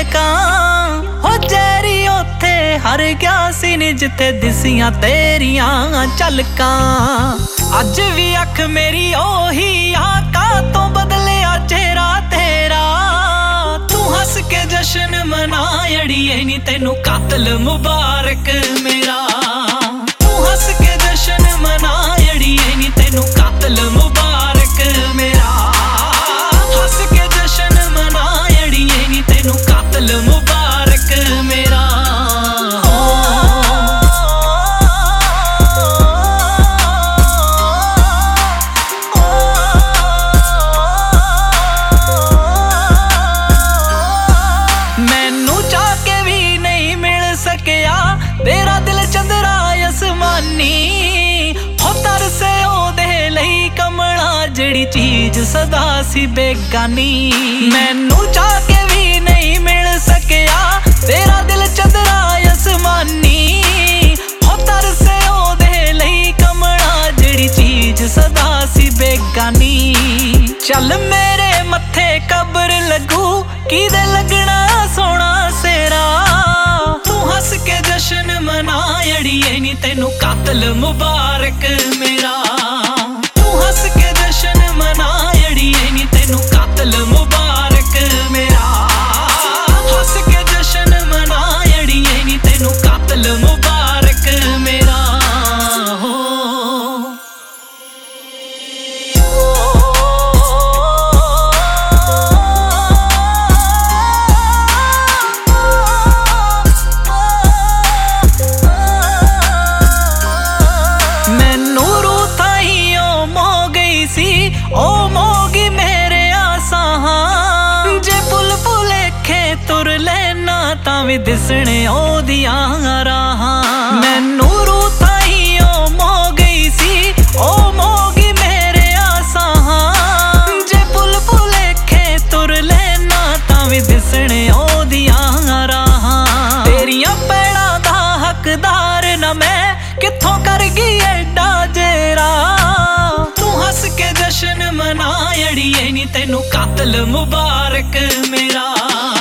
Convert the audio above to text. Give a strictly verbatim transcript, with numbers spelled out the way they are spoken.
झलकां हो जैरी ओथे हर गया सी नी जिथे दिसियां तेरियां झलकां। अज भी अख मेरी ओही आका तो बदलिया चेहरा तेरा। तू हस के जश्न मना अड़िए नी तेनू कातल मुबारक मेरा। तू हस के जश्न मना अड़िए नी तेनू कातल मुबारक मेरा। हस के जश्न मना अड़िए नी तेनू कातल मुबारक मेरा। मैनू चाह के भी नहीं मिल सकिया तेरा दिल चंद्रा आसमानी। हो तरसे ओदे लई कमला जिहड़ी चीज सदा सी बेगानी। मैनू चाह के भी नहीं मिल सकिया तेरा दिल चंद्रा आसमानी। हो तरसे ओदे लई कमला जिहड़ी चीज सदा सी बेगानी। चल मेरे मत्थे कब्र लगू किदे लगना सोना सेरा। तू हस के जश्न मना अड़िए नी तेनू कातल मुबारक मेरा। तू हस के जश्न मना अड़िए नी तेनू कातल मुबारक मेरा। हस के जश्न मना अड़िए नी तेनू कातल मुबारक मेरा। हो ओ मोगी मेरे आसां जे पुल भुलेखे तुर लेना तां भी दिसने ओदियां राहां। मैनू रूह ताई ओ मो गई सी ओ मोगी मेरे आसां जे पुल भुलेखे तुर लेना तां भी दिसने ओदियां राहां। तेरियां पैड़ां दा हकदार न मैं कित्थों कर गई एडा जेरा। हस के जश्न मना अड़िए नी तेनू कातल मुबारक मेरा।